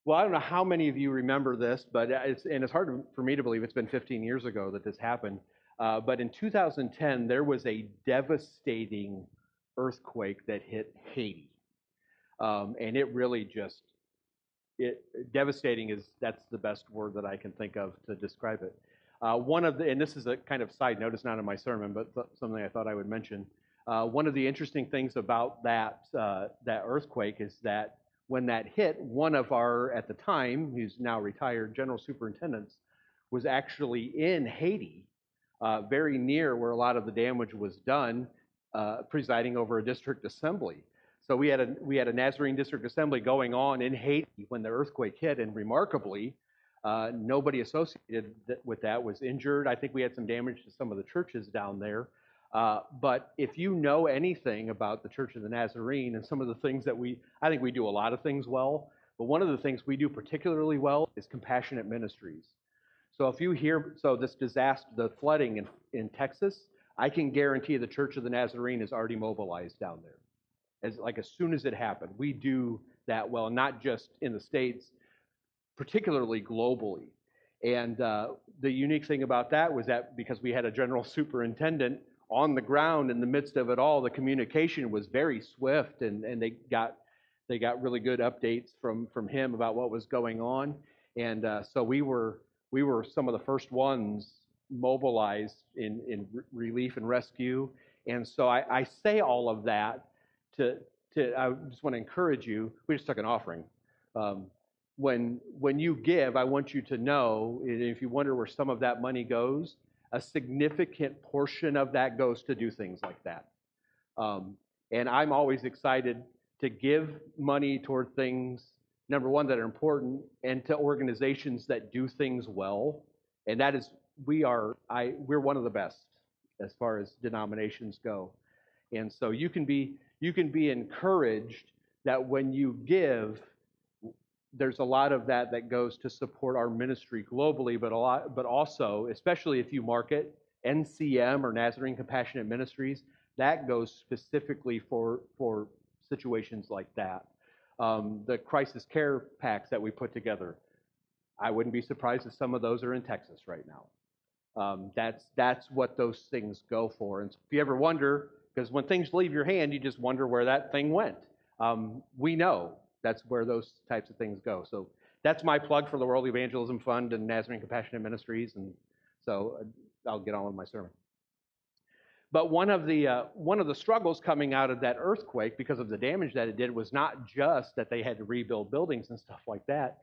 Well, I don't know how many of you remember this, but it's hard for me to believe it's been 15 years ago that this happened. But in 2010, there was a devastating earthquake that hit Haiti, and it really just it devastating is that's the best word that I can think of to describe it. One of the and this is a kind of side note, it's not in my sermon, but something I thought I would mention. One of the interesting things about that earthquake is that when that hit, one of our at the time, who's now retired, general superintendents, was actually in Haiti, very near where a lot of the damage was done, presiding over a district assembly. So we had a Nazarene district assembly going on in Haiti when the earthquake hit, and remarkably, nobody associated with that was injured. I think we had some damage to some of the churches down there. But if you know anything about the Church of the Nazarene and some of the things I think we do a lot of things well, but one of the things we do particularly well is compassionate ministries. So if you hear, so this disaster, the flooding in Texas, I can guarantee the Church of the Nazarene is already mobilized down there. As soon as it happened, we do that well, not just in the States, particularly globally. And the unique thing about that was that because we had a general superintendent on the ground in the midst of it all, the communication was very swift, and they got really good updates from him about what was going on. And so we were some of the first ones mobilized in relief and rescue. And so I say all of that to I just want to encourage you. We just took an offering. Um, when you give, I want you to know, and if you wonder where some of that money goes, a significant portion of that goes to do things like that. Um, and I'm always excited to give money toward things, number one, that are important, and to organizations that do things well. And that is, we're one of the best as far as denominations go. And so you can be encouraged that when you give, there's a lot of that goes to support our ministry globally, but also, especially if you market NCM or Nazarene Compassionate Ministries, that goes specifically for situations like that. The crisis care packs that we put together, I wouldn't be surprised if some of those are in Texas right now. That's what those things go for. And so if you ever wonder, because when things leave your hand, you just wonder where that thing went. We know that's where those types of things go. So that's my plug for the World Evangelism Fund and Nazarene Compassionate Ministries. And so I'll get on with my sermon. But one of the struggles coming out of that earthquake, because of the damage that it did, was not just that they had to rebuild buildings and stuff like that.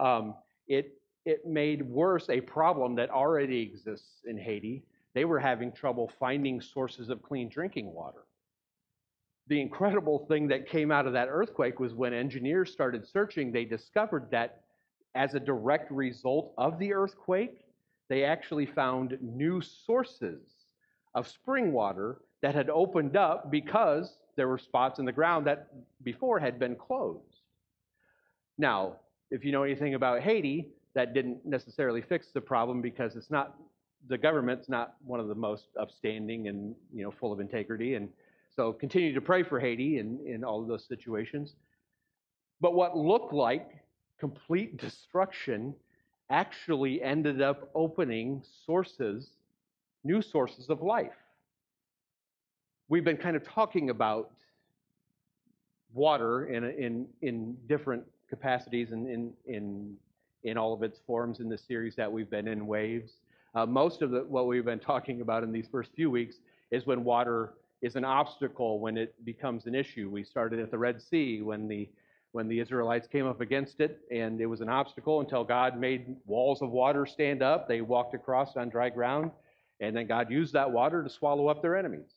It made worse a problem that already exists in Haiti. They were having trouble finding sources of clean drinking water. The incredible thing that came out of that earthquake was when engineers started searching, they discovered that as a direct result of the earthquake, they actually found new sources of spring water that had opened up because there were spots in the ground that before had been closed. Now, if you know anything about Haiti, that didn't necessarily fix the problem because the government's not one of the most upstanding and full of integrity, and so continue to pray for Haiti in all of those situations. But what looked like complete destruction actually ended up opening new sources of life. We've been kind of talking about water in different capacities and in all of its forms in this series that we've been in, Waves. Most of what we've been talking about in these first few weeks is when water is an obstacle, when it becomes an issue. We started at the Red Sea when the Israelites came up against it, and it was an obstacle until God made walls of water stand up. They walked across on dry ground, and then God used that water to swallow up their enemies.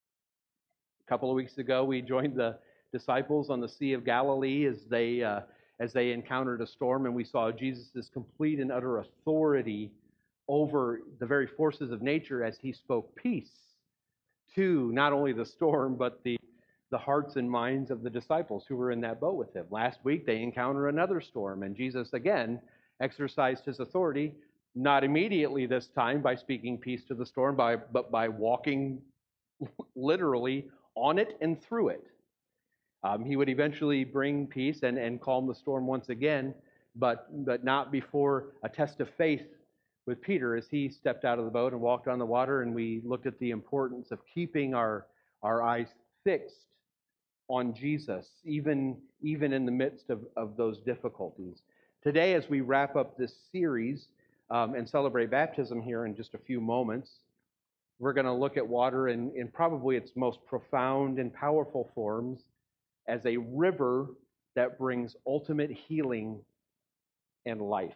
A couple of weeks ago, we joined the disciples on the Sea of Galilee as they encountered a storm, and we saw Jesus' complete and utter authority over the very forces of nature as he spoke peace to not only the storm, but the hearts and minds of the disciples who were in that boat with him. Last week, they encounter another storm, and Jesus again exercised his authority, not immediately this time by speaking peace to the storm, but by walking literally on it and through it. He would eventually bring peace and calm the storm once again. but not before a test of faith with Peter as he stepped out of the boat and walked on the water, and we looked at the importance of keeping our eyes fixed on Jesus, even in the midst of those difficulties. Today, as we wrap up this series and celebrate baptism here in just a few moments, we're going to look at water in probably its most profound and powerful forms as a river that brings ultimate healing and life.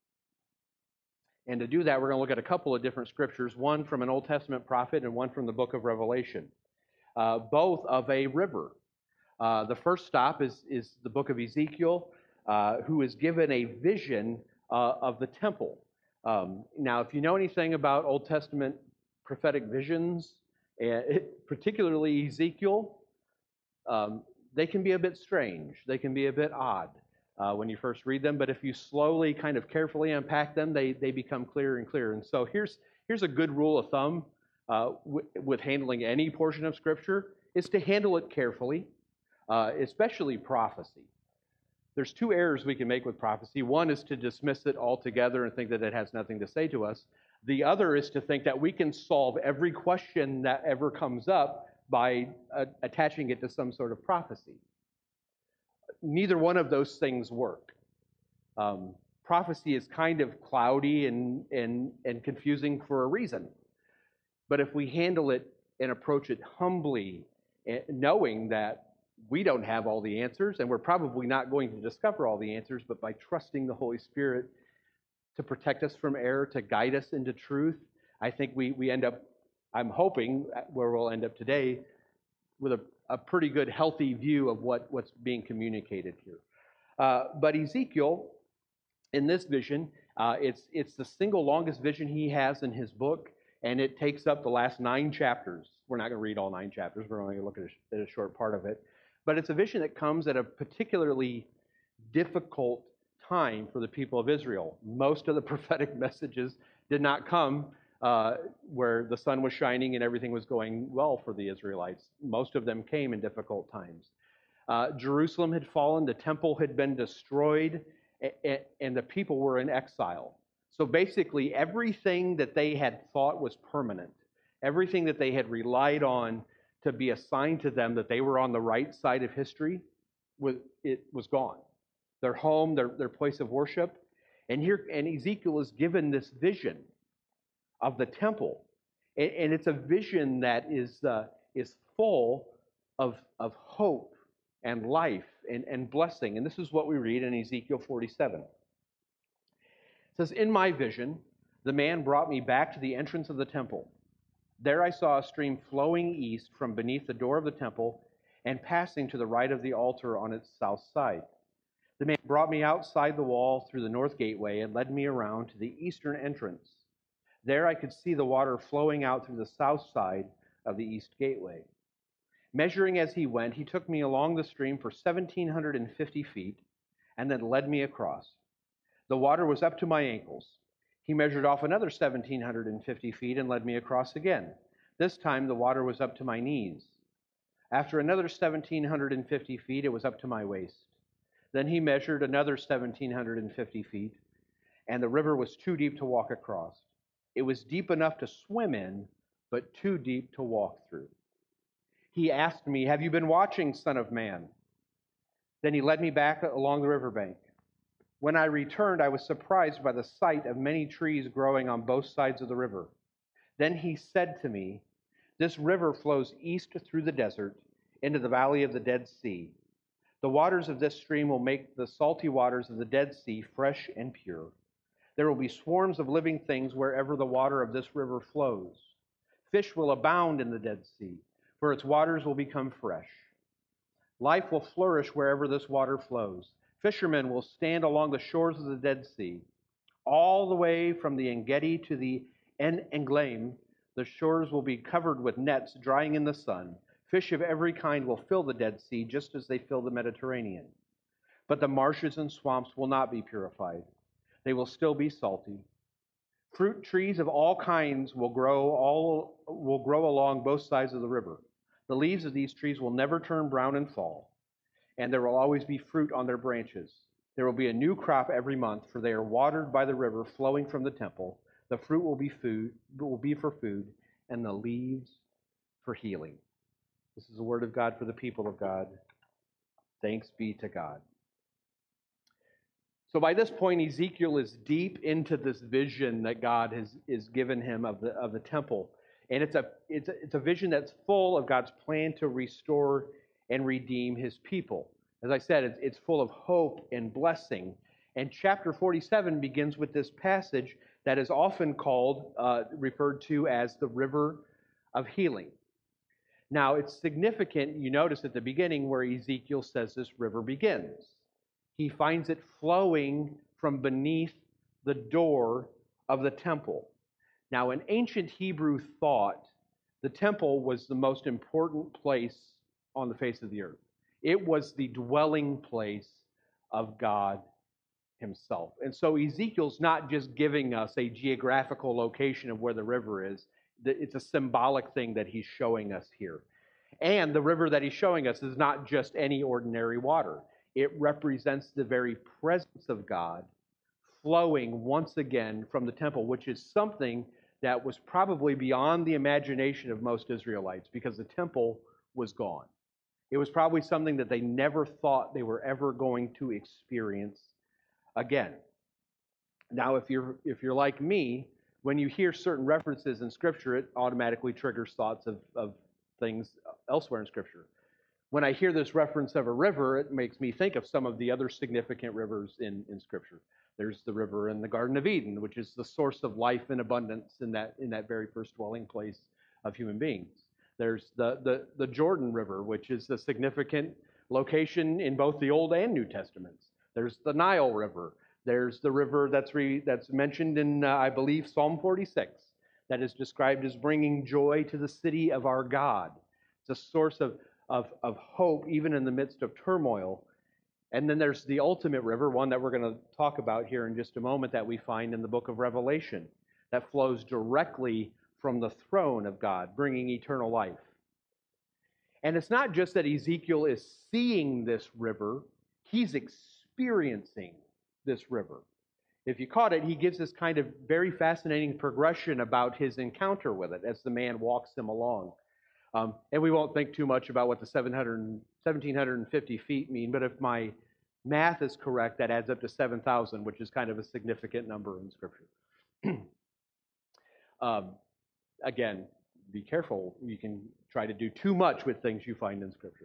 And to do that, we're going to look at a couple of different scriptures, one from an Old Testament prophet and one from the book of Revelation, both of a river. The first stop is the book of Ezekiel, who is given a vision of the temple. Now, if you know anything about Old Testament prophetic visions, particularly Ezekiel, they can be a bit strange. They can be a bit odd when you first read them, but if you slowly, kind of carefully unpack them, they become clearer and clearer. And so here's a good rule of thumb with handling any portion of Scripture, is to handle it carefully, especially prophecy. There's two errors we can make with prophecy. One is to dismiss it altogether and think that it has nothing to say to us. The other is to think that we can solve every question that ever comes up by attaching it to some sort of prophecy. Neither one of those things work. Prophecy is kind of cloudy and confusing for a reason. But if we handle it and approach it humbly, knowing that we don't have all the answers, and we're probably not going to discover all the answers, but by trusting the Holy Spirit to protect us from error, to guide us into truth, I think we end up, I'm hoping, where we'll end up today, with a pretty good, healthy view of what's being communicated here. But Ezekiel, in this vision, it's the single longest vision he has in his book, and it takes up the last 9 chapters. We're not going to read all 9 chapters. We're only going to look at a short part of it. But it's a vision that comes at a particularly difficult time for the people of Israel. Most of the prophetic messages did not come where the sun was shining and everything was going well for the Israelites. Most of them came in difficult times. Jerusalem had fallen, the temple had been destroyed, and the people were in exile. So basically, everything that they had thought was permanent, everything that they had relied on to be assigned to them, that they were on the right side of history, it was gone. Their home, their place of worship. And Ezekiel is given this vision of the temple. And it's a vision that is full of hope and life and blessing. And this is what we read in Ezekiel 47. It says, "In my vision, the man brought me back to the entrance of the temple. There I saw a stream flowing east from beneath the door of the temple and passing to the right of the altar on its south side. The man brought me outside the wall through the north gateway and led me around to the eastern entrance. There I could see the water flowing out through the south side of the east gateway. Measuring as he went, he took me along the stream for 1,750 feet and then led me across. The water was up to my ankles. He measured off another 1,750 feet and led me across again. This time the water was up to my knees. After another 1,750 feet, it was up to my waist. Then he measured another 1,750 feet, and the river was too deep to walk across. It was deep enough to swim in, but too deep to walk through. He asked me, 'Have you been watching, Son of Man?' Then he led me back along the riverbank. When I returned, I was surprised by the sight of many trees growing on both sides of the river. Then he said to me, 'This river flows east through the desert into the valley of the Dead Sea. The waters of this stream will make the salty waters of the Dead Sea fresh and pure. There will be swarms of living things wherever the water of this river flows. Fish will abound in the Dead Sea, for its waters will become fresh. Life will flourish wherever this water flows. Fishermen will stand along the shores of the Dead Sea. All the way from the En-Gedi to the En-Eglaim, the shores will be covered with nets drying in the sun. Fish of every kind will fill the Dead Sea just as they fill the Mediterranean. But the marshes and swamps will not be purified. They will still be salty. Fruit trees of all kinds will grow along both sides of the river. The leaves of these trees will never turn brown and fall, and there will always be fruit on their branches. There will be a new crop every month, for they are watered by the river flowing from the temple. The fruit will be for food, and the leaves for healing. This is the word of God for the people of God. Thanks be to God. So by this point, Ezekiel is deep into this vision that God has given him of the temple. And it's a vision that's full of God's plan to restore and redeem his people. As I said, it's full of hope and blessing. And chapter 47 begins with this passage that is often referred to as the river of healing. Now, it's significant, you notice at the beginning where Ezekiel says this river begins. He finds it flowing from beneath the door of the temple. Now, in ancient Hebrew thought, the temple was the most important place on the face of the earth. It was the dwelling place of God himself. And so Ezekiel's not just giving us a geographical location of where the river is. It's a symbolic thing that he's showing us here. And the river that he's showing us is not just any ordinary water. It represents the very presence of God flowing once again from the temple, which is something that was probably beyond the imagination of most Israelites because the temple was gone. It was probably something that they never thought they were ever going to experience again. Now, if you're like me, when you hear certain references in Scripture, it automatically triggers thoughts of things elsewhere in Scripture. When I hear this reference of a river, it makes me think of some of the other significant rivers in Scripture. There's the river in the Garden of Eden, which is the source of life and abundance in that very first dwelling place of human beings. There's the Jordan River, which is a significant location in both the Old and New Testaments. There's the Nile River. There's the river that's mentioned in, I believe, Psalm 46, that is described as bringing joy to the city of our God. It's a source of hope even in the midst of turmoil. And then there's the ultimate river, one that we're going to talk about here in just a moment, that we find in the book of Revelation, that flows directly from the throne of God, bringing eternal life. And it's not just that Ezekiel is seeing this river, he's experiencing this river. If you caught it, he gives this kind of very fascinating progression about his encounter with it as the man walks him along. And we won't think too much about what the 1,750 feet mean, but if my math is correct, that adds up to 7,000, which is kind of a significant number in Scripture. Again, be careful. You can try to do too much with things you find in Scripture.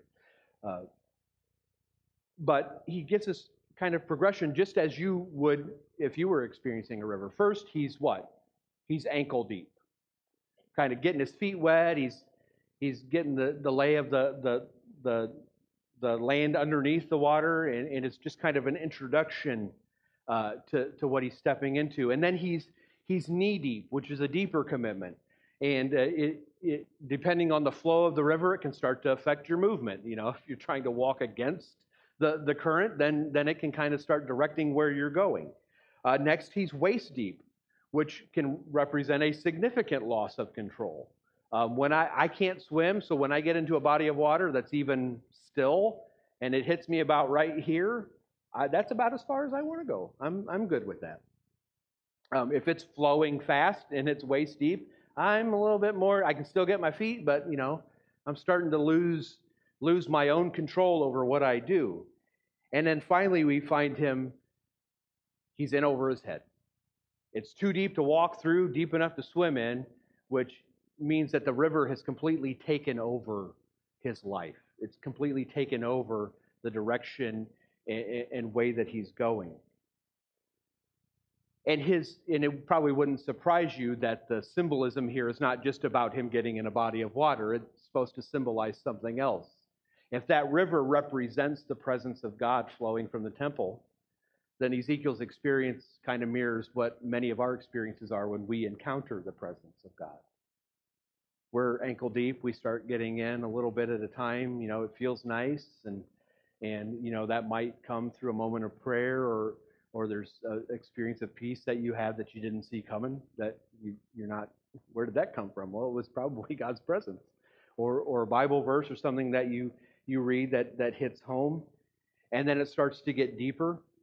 But he gives us kind of progression just as you would if you were experiencing a river. First, he's what? He's ankle deep. Kind of getting his feet wet. He's getting the lay of the land underneath the water, and it's just kind of an introduction to what he's stepping into. And then he's knee deep, which is a deeper commitment. And it depending on the flow of the river, it can start to affect your movement. You know, if you're trying to walk against the current, then it can kind of start directing where you're going. Next, he's waist deep, which can represent a significant loss of control. When I can't swim, so when I get into a body of water that's even still and it hits me about right here, that's about as far as I want to go. I'm good with that. If it's flowing fast and it's waist deep, I'm a little bit more. I can still get my feet, but I'm starting to lose my own control over what I do. And then finally, we find he's in over his head. It's too deep to walk through, deep enough to swim in, which means that the river has completely taken over his life. It's completely taken over the direction and way that he's going. And it probably wouldn't surprise you that the symbolism here is not just about him getting in a body of water. It's supposed to symbolize something else. If that river represents the presence of God flowing from the temple, then Ezekiel's experience kind of mirrors what many of our experiences are when we encounter the presence of God. We're ankle deep. We start getting in a little bit at a time. It feels nice, and that might come through a moment of prayer, or there's an experience of peace that you have that you didn't see coming. That you're not. Where did that come from? Well, it was probably God's presence, or a Bible verse, or something that you read that hits home, and then it starts to get deeper.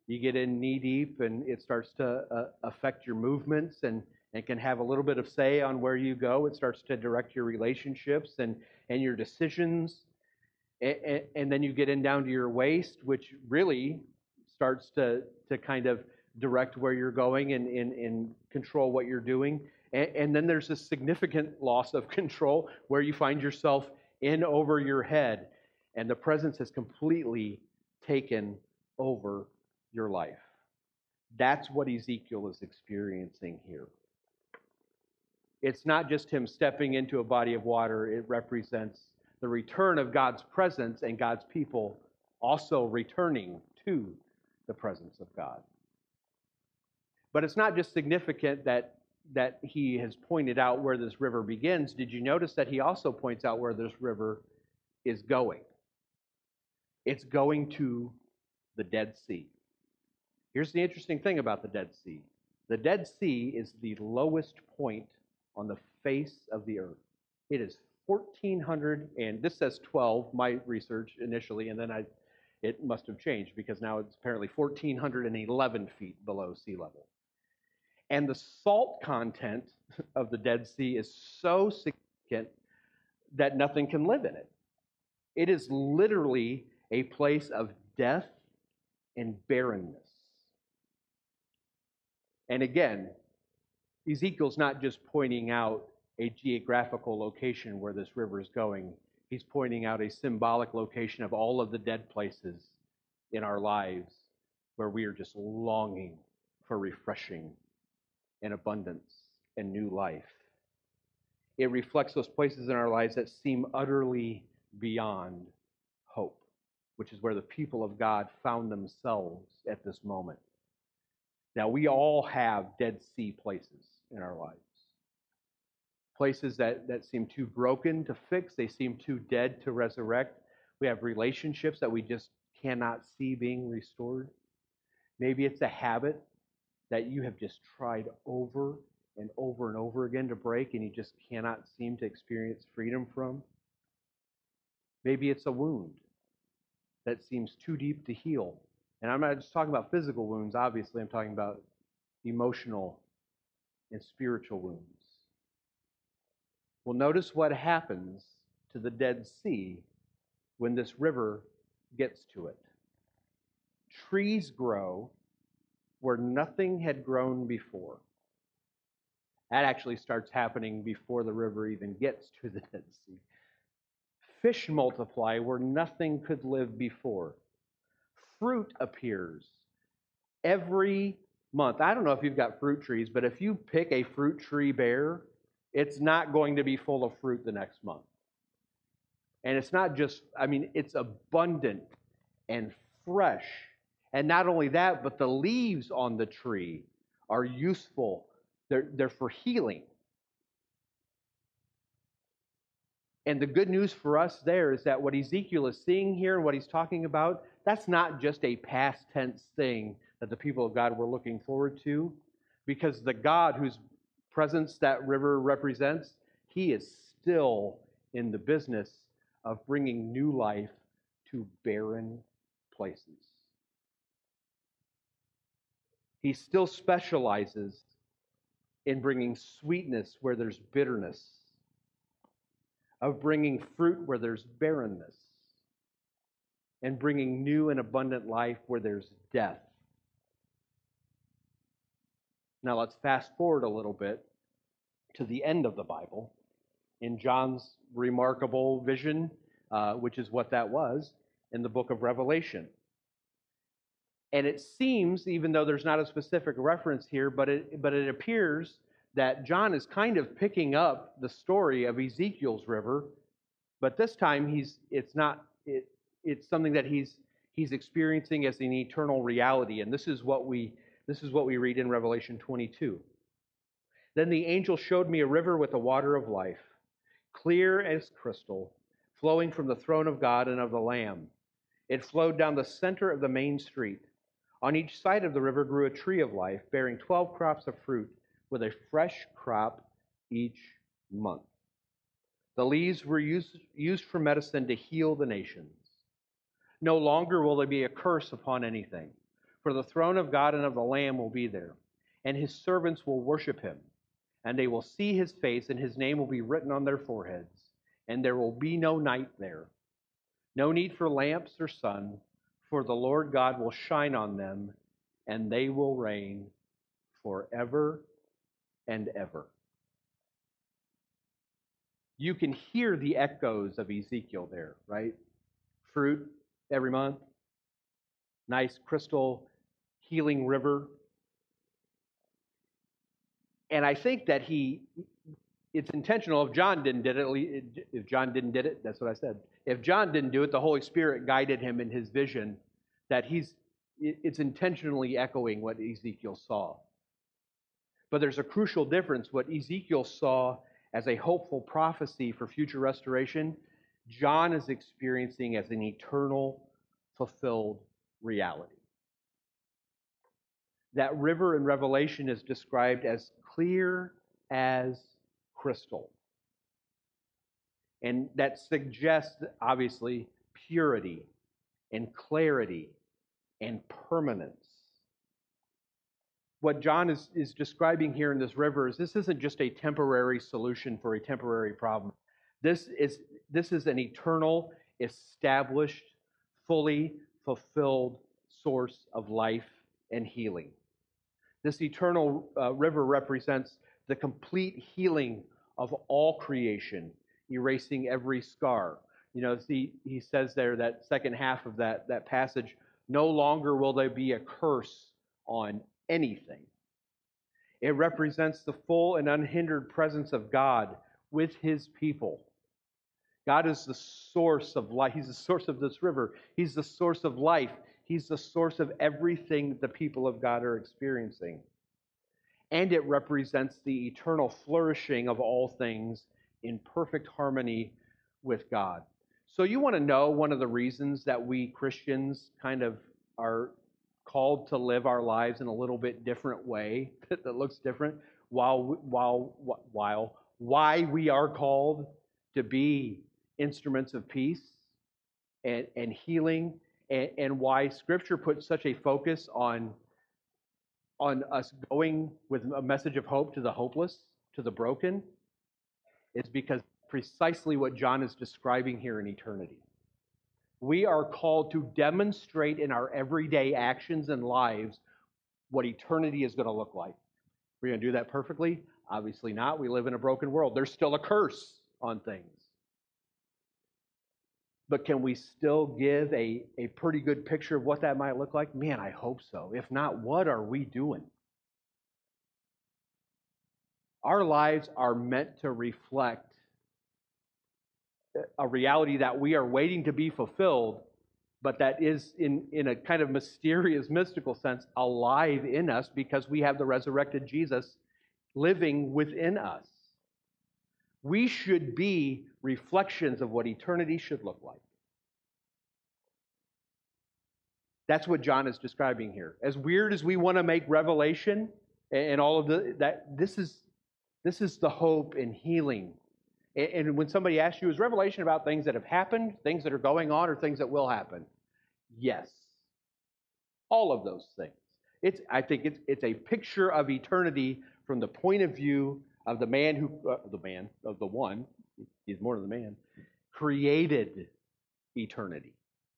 You get in knee deep, and it starts to affect your movements and can have a little bit of say on where you go. It starts to direct your relationships and your decisions. And then you get in down to your waist, which really starts to kind of direct where you're going and control what you're doing. And then there's a significant loss of control where you find yourself in over your head, and the presence has completely taken over your life. That's what Ezekiel is experiencing here. It's not just him stepping into a body of water, it represents the return of God's presence and God's people also returning to the presence of God. But it's not just significant that he has pointed out where this river begins. Did you notice that he also points out where this river is going? It's going to the Dead Sea. Here's the interesting thing about the Dead Sea. The Dead Sea is the lowest point on the face of the earth. It is 1,400, and this says 12, my research initially, and then it must have changed because now it's apparently 1,411 feet below sea level. And the salt content of the Dead Sea is so significant that nothing can live in it. It is literally a place of death and barrenness. And again, Ezekiel's not just pointing out a geographical location where this river is going. He's pointing out a symbolic location of all of the dead places in our lives where we are just longing for refreshing and abundance and new life. It reflects those places in our lives that seem utterly beyond hope, which is where the people of God found themselves at this moment. Now, we all have Dead Sea places in our lives. Places that seem too broken to fix, they seem too dead to resurrect. We have relationships that we just cannot see being restored. Maybe it's a habit that you have just tried over and over and over again to break and you just cannot seem to experience freedom from. Maybe it's a wound that seems too deep to heal. And I'm not just talking about physical wounds, obviously. I'm talking about emotional and spiritual wounds. Well, notice what happens to the Dead Sea when this river gets to it. Trees grow where nothing had grown before. That actually starts happening before the river even gets to the Dead Sea. Fish multiply where nothing could live before. Fruit appears every month. I don't know if you've got fruit trees, but if you pick a fruit tree bare, it's not going to be full of fruit the next month. And it's not just, it's abundant and fresh. And not only that, but the leaves on the tree are useful. They're for healing. And the good news for us there is that what Ezekiel is seeing here and what he's talking about, that's not just a past tense thing that the people of God were looking forward to, because the God whose presence that river represents, he is still in the business of bringing new life to barren places. He still specializes in bringing sweetness where there's bitterness, of bringing fruit where there's barrenness, and bringing new and abundant life where there's death. Now let's fast forward a little bit to the end of the Bible, in John's remarkable vision, which is what that was, in the book of Revelation. And it seems, even though there's not a specific reference here, but it appears that John is kind of picking up the story of Ezekiel's river, but this time it's something that he's experiencing as an eternal reality, and this is what we read in Revelation 22. Then the angel showed me a river with the water of life, clear as crystal, flowing from the throne of God and of the Lamb. It flowed down the center of the main street. On each side of the river grew a tree of life, bearing 12 crops of fruit, with a fresh crop each month. The leaves were used for medicine to heal the nations. No longer will there be a curse upon anything, For the throne of God and of the Lamb will be there, and his servants will worship him, and they will see his face, and his name will be written on their foreheads, and there will be no night there. No need for lamps or sun, for the Lord God will shine on them, and they will reign forever and ever. You can hear the echoes of Ezekiel there, right? Fruit every month, nice crystal healing river. And I think that it's intentional. If John didn't did it, if John didn't did it, that's what I said. If John didn't do it, the Holy Spirit guided him in his vision that it's intentionally echoing what Ezekiel saw. But there's a crucial difference. What Ezekiel saw as a hopeful prophecy for future restoration, John is experiencing as an eternal, fulfilled reality. That river in Revelation is described as clear as crystal. And that suggests, obviously, purity and clarity and permanence. What John is describing here in this river is this isn't just a temporary solution for a temporary problem. This is an eternal, established, fully fulfilled source of life and healing. This eternal river represents the complete healing of all creation, erasing every scar. You know, see, he says there, that second half of that passage, no longer will there be a curse on anything. It represents the full and unhindered presence of God with his people. God is the source of life. He's the source of this river. He's the source of life. He's the source of everything that the people of God are experiencing. And it represents the eternal flourishing of all things in perfect harmony with God. So you want to know one of the reasons that we Christians kind of are called to live our lives in a little bit different way that looks different, why we are called to be instruments of peace and healing, and why Scripture puts such a focus on us going with a message of hope to the hopeless, to the broken, is because precisely what John is describing here in eternity. We are called to demonstrate in our everyday actions and lives what eternity is going to look like. We're going to do that perfectly? Obviously not. We live in a broken world. There's still a curse on things. But can we still give a pretty good picture of what that might look like? Man, I hope so. If not, what are we doing? Our lives are meant to reflect a reality that we are waiting to be fulfilled, but that is in a kind of mysterious, mystical sense, alive in us because we have the resurrected Jesus living within us. We should be reflections of what eternity should look like. That's what John is describing here. As weird as we want to make Revelation and all of that, this is the hope and healing. And when somebody asks you, is Revelation about things that have happened, things that are going on, or things that will happen? Yes. All of those things. I think it's a picture of eternity from the point of view of the one, he's more than the man, created eternity.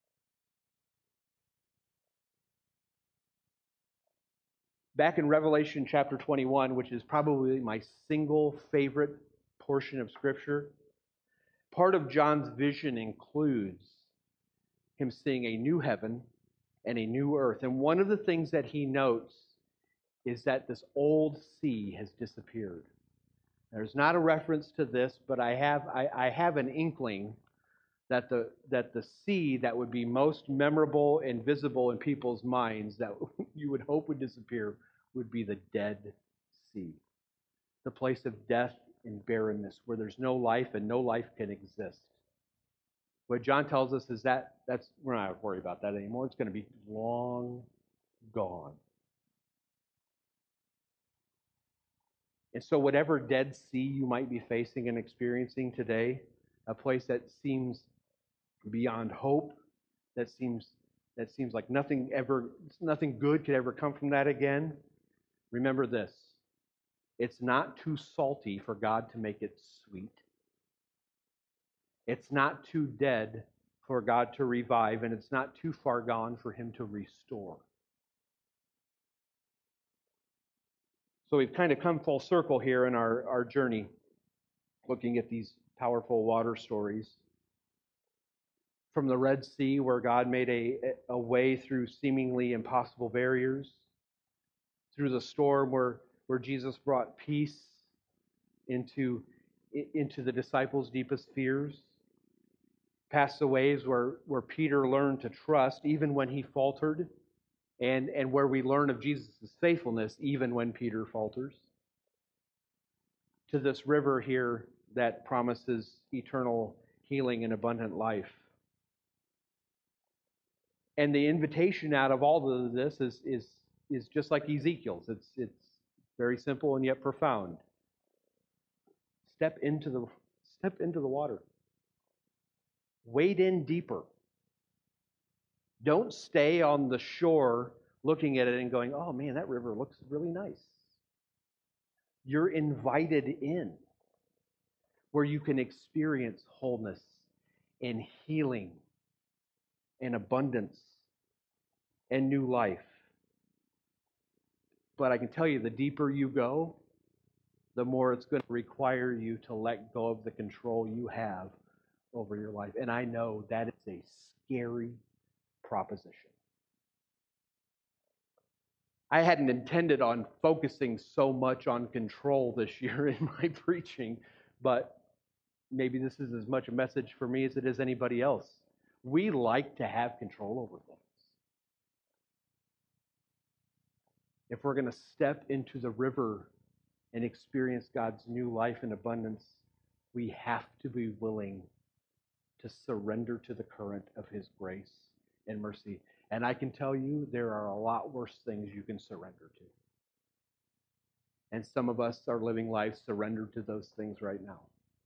Back in Revelation chapter 21, which is probably my single favorite portion of Scripture, part of John's vision includes him seeing a new heaven and a new earth. And one of the things that he notes is that this old sea has disappeared. There's not a reference to this, but I have an inkling that the sea that would be most memorable and visible in people's minds that you would hope would disappear would be the Dead Sea, the place of death and barrenness, where there's no life and no life can exist. What John tells us is that's we're not going to worry about that anymore. It's going to be long gone. And so whatever Dead Sea you might be facing and experiencing today, a place that seems beyond hope, that seems that seems like nothing good could ever come from that again, remember this. It's not too salty for God to make it sweet. It's not too dead for God to revive, and it's not too far gone for him to restore. So we've kind of come full circle here in our journey, looking at these powerful water stories. From the Red Sea, where God made a way through seemingly impossible barriers, through the storm where Jesus brought peace into the disciples' deepest fears, past the ways where Peter learned to trust even when he faltered, and where we learn of Jesus' faithfulness even when Peter falters, to this river here that promises eternal healing and abundant life. And the invitation out of all of this is just like Ezekiel's. It's very simple and yet profound. Step into the water. Wade in deeper. Don't stay on the shore looking at it and going, "Oh man, that river looks really nice." You're invited in, where you can experience wholeness and healing and abundance and new life. But I can tell you, the deeper you go, the more it's going to require you to let go of the control you have over your life. And I know that is a scary proposition. I hadn't intended on focusing so much on control this year in my preaching, but maybe this is as much a message for me as it is anybody else. We like to have control over things. If we're going to step into the river and experience God's new life and abundance, we have to be willing to surrender to the current of his grace and mercy. And I can tell you, there are a lot worse things you can surrender to. And some of us are living lives surrendered to those things right now.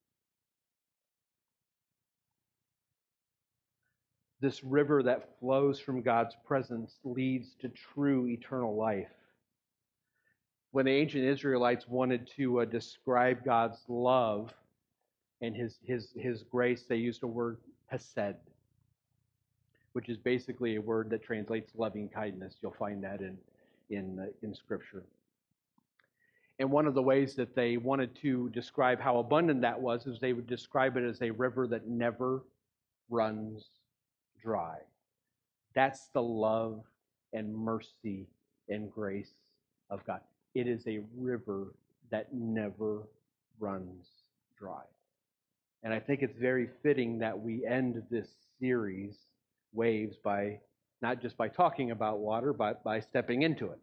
This river that flows from God's presence leads to true eternal life. When the ancient Israelites wanted to describe God's love and his grace, they used a word, hesed, which is basically a word that translates loving kindness. You'll find that in Scripture. And one of the ways that they wanted to describe how abundant that was is they would describe it as a river that never runs dry. That's the love and mercy and grace of God. It is a river that never runs dry. And I think it's very fitting that we end this series, Waves, by not just by talking about water, but by stepping into it.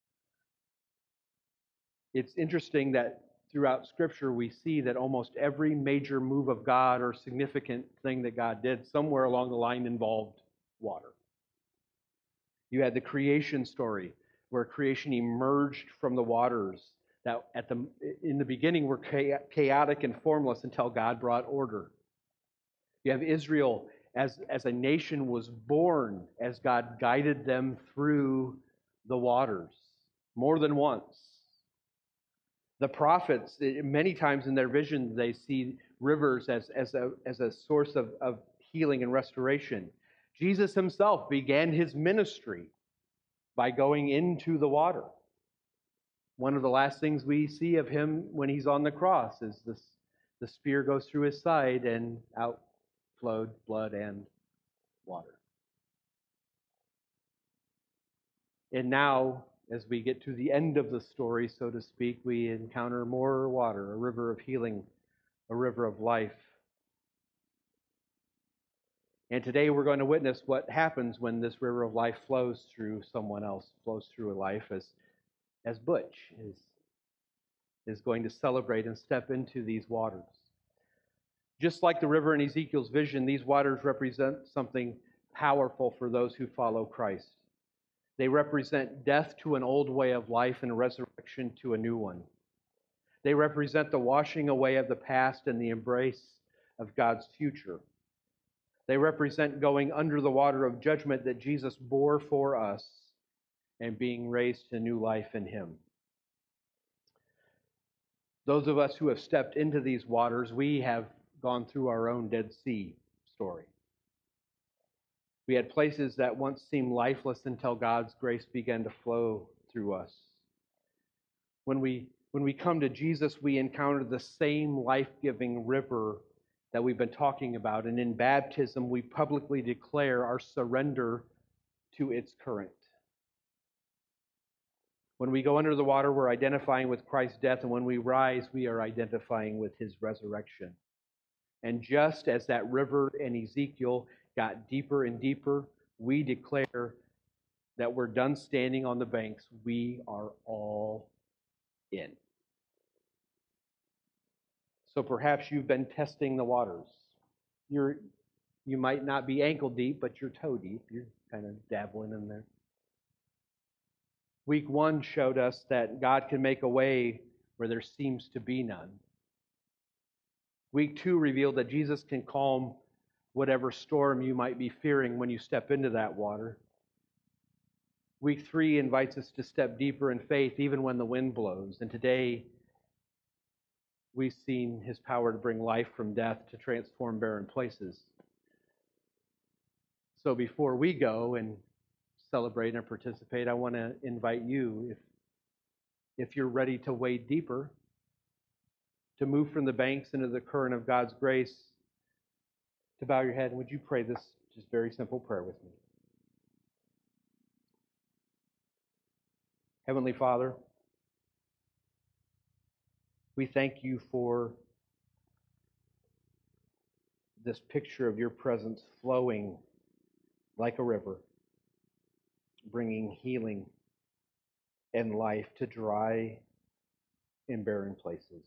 It's interesting that throughout Scripture we see that almost every major move of God or significant thing that God did somewhere along the line involved water. You had the creation story, where creation emerged from the waters that in the beginning were chaotic and formless until God brought order. You have Israel as a nation was born as God guided them through the waters more than once. The prophets, many times in their visions, they see rivers as a source of healing and restoration. Jesus himself began his ministry by going into the water. One of the last things we see of him when he's on the cross is the spear goes through his side and out flowed blood and water. And now, as we get to the end of the story, so to speak, we encounter more water, a river of healing, a river of life. And today we're going to witness what happens when this river of life flows through someone else, flows through a life, as Butch is going to celebrate and step into these waters. Just like the river in Ezekiel's vision, these waters represent something powerful for those who follow Christ. They represent death to an old way of life and resurrection to a new one. They represent the washing away of the past and the embrace of God's future. They represent going under the water of judgment that Jesus bore for us and being raised to new life in Him. Those of us who have stepped into these waters, we have gone through our own Dead Sea story. We had places that once seemed lifeless until God's grace began to flow through us. When we come to Jesus, we encounter the same life-giving river that we've been talking about. And in baptism, we publicly declare our surrender to its current. When we go under the water, we're identifying with Christ's death. And when we rise, we are identifying with His resurrection. And just as that river in Ezekiel got deeper and deeper, we declare that we're done standing on the banks. We are all in. So perhaps you've been testing the waters. You might not be ankle deep, but you're toe deep. You're kind of dabbling in there. Week 1 showed us that God can make a way where there seems to be none. Week 2 revealed that Jesus can calm whatever storm you might be fearing when you step into that water. Week 3 invites us to step deeper in faith even when the wind blows. And today, we've seen His power to bring life from death to transform barren places. So before we go and celebrate and participate, I want to invite you, if you're ready to wade deeper, to move from the banks into the current of God's grace, to bow your head. And would you pray this just very simple prayer with me? Heavenly Father, we thank you for this picture of your presence flowing like a river, bringing healing and life to dry and barren places.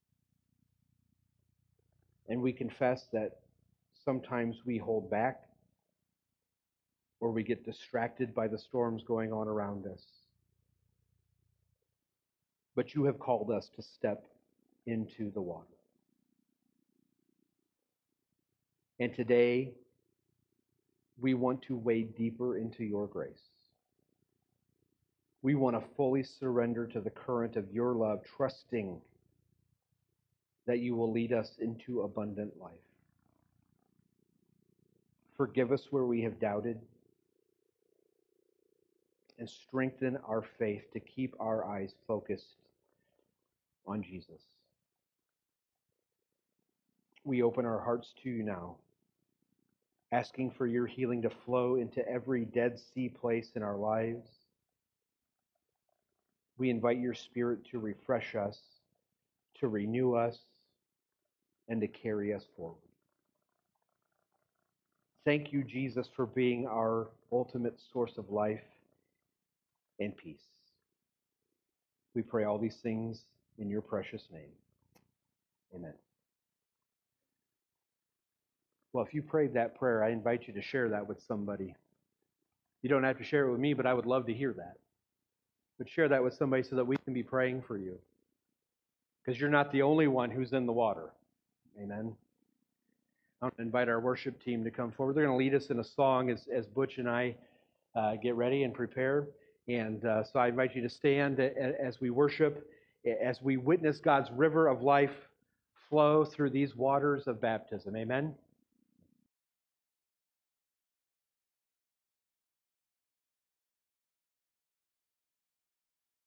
And we confess that sometimes we hold back or we get distracted by the storms going on around us. But you have called us to step into the water. And today, we want to wade deeper into your grace. We want to fully surrender to the current of your love, trusting that you will lead us into abundant life. Forgive us where we have doubted, and strengthen our faith to keep our eyes focused on Jesus. We open our hearts to you now, asking for your healing to flow into every Dead Sea place in our lives. We invite your Spirit to refresh us, to renew us, and to carry us forward. Thank you, Jesus, for being our ultimate source of life and peace. We pray all these things in your precious name. Amen. Well, if you prayed that prayer, I invite you to share that with somebody. You don't have to share it with me, but I would love to hear that. But share that with somebody so that we can be praying for you. Because you're not the only one who's in the water. Amen. I'm going to invite our worship team to come forward. They're going to lead us in a song as Butch and I get ready and prepare. And so I invite you to stand as we worship, as we witness God's river of life flow through these waters of baptism. Amen.